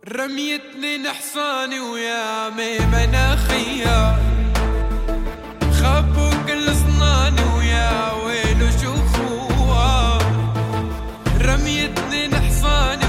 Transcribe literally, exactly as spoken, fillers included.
رميتني نحصاني ويا ميمنة خيار، خبوا كل صناني ويا ويلو شو خوار. رميتني نحصاني